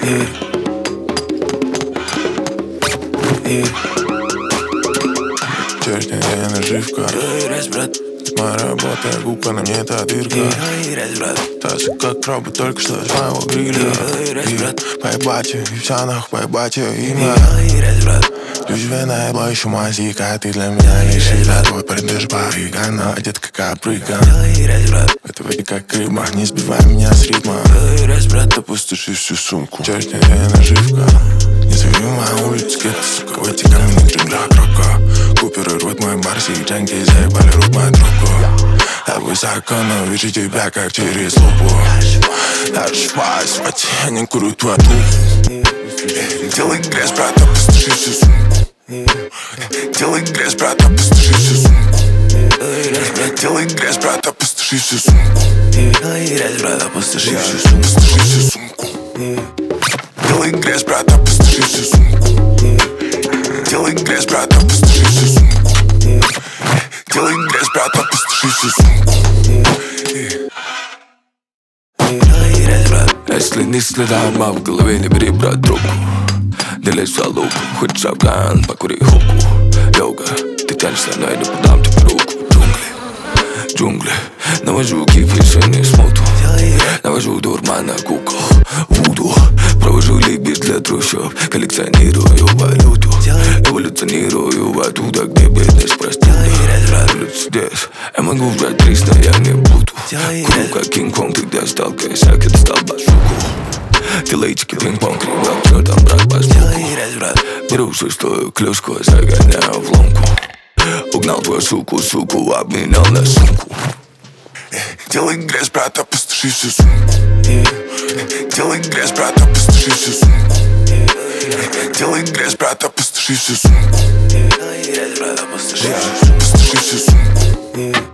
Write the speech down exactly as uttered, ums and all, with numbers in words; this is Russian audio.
Вчерашний день наживка. Моя работа, губка, на мне это дырка. Тачка как робот, только что с моего гриля. Поебать ее, и вся нахуй, поебать ее имя. Ключ вина, я еще мазика, ты для меня лишь еда. Твой парень даже париган, одет как опрыган. Это вроде как рыба, не сбивай меня с ритма. Опустоши всю сумку. Вчерашний день наживка. Не зови мою улицу, где-то, сука, в эти каменных джунглях крока. Куперы рвут мой барс, и джанки заебали рот мою трубку. Я высоко, но вижу тебя как через лупу. Я расшибаюсь в роте, я не курю твою трубку. Делай грязь, брат, опустоши всю сумку. Делай грязь, брат, опустоши всю сумку. Делай грязь, брат, опустоши всю сумку. Делай грязь, брат, опустоши всю сумку. Делай грязь, брат, опустоши всю сумку. Делай грязь, брат, опустоши всю сумку. Делай грязь, брат, опустоши всю сумку. Если не следама в голове, не бери, брат, трубку. Делай залупу, хоть шаблан, покури хуку. Йога, ты тянешься, но я не подам тебе руку. Джунгли, джунгли, навожу кипиш и не смуту. Навожу дурман на кукол, вуду. Провожу либид для трущоб, коллекционирую валюту. Эволюционирую оттуда, где бедность простуда. Здесь я могу брать триста, я не буду. Курю как Кинг-Конг, когда сталкиваешься, когда стал башуку. Делейчики, пинг-понг, ребят, что там, брат, по звуку. Беру шестую клюшку, загоняю в ломку. Угнал твою суку, суку, обменял на сумку. Делай грязь, брат, опустоши всю сумку. Делай грязь, брат, опустоши всю сумку. Делай грязь, брат, опустоши всю сумку. Опустоши всю сумку.